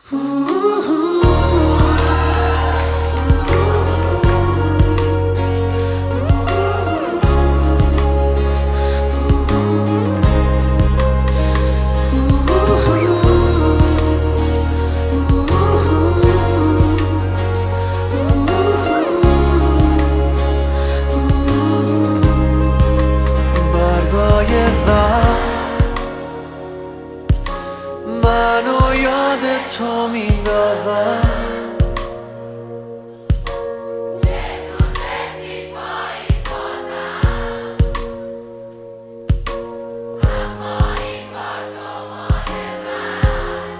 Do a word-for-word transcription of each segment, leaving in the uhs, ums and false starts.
منو یاد تو میندازم چطور رسید پاییز بازم اما این بار تو مال من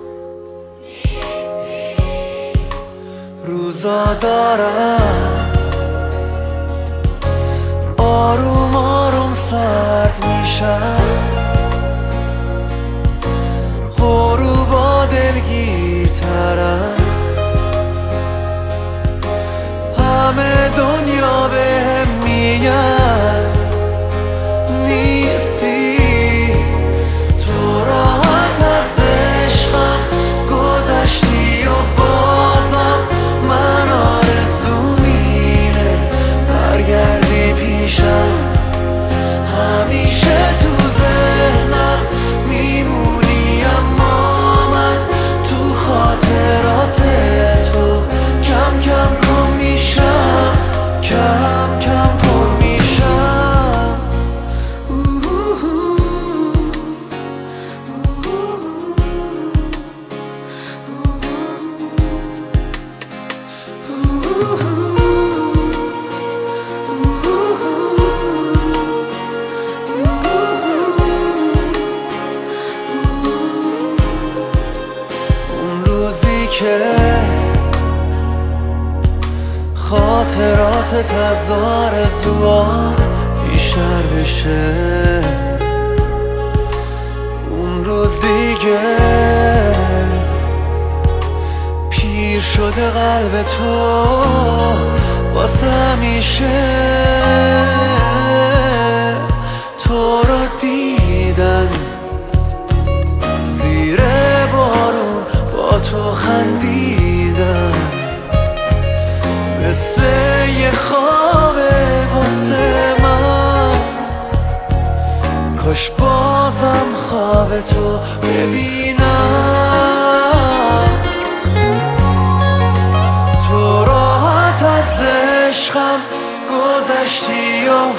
نیستی. روزا دارم آروم آروم سرد میشم، غروبا دلگیرترم، همه دنیا بهم میگن نیستی. تو راحت از عشقم گذشتی و بازم من آرزوم اینه برگردی پیشم، همیشه تو ذهنم میمونی اما من تو خاطرات تو کم کم گم میشم، کم کم گم میشم. اون روزی که خاطراتت از آرزوات بیشتر بشه، اون روز دیگه پیر شده قلب تو واسه همیشه. تو رو دیدن زیر بارون با تو خندیدن، مثل یه خوابه واسه من، کاش بازم خواب تو ببینم. تو راحت از عشقم گذشتی و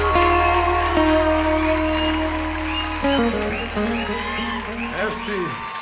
Merci.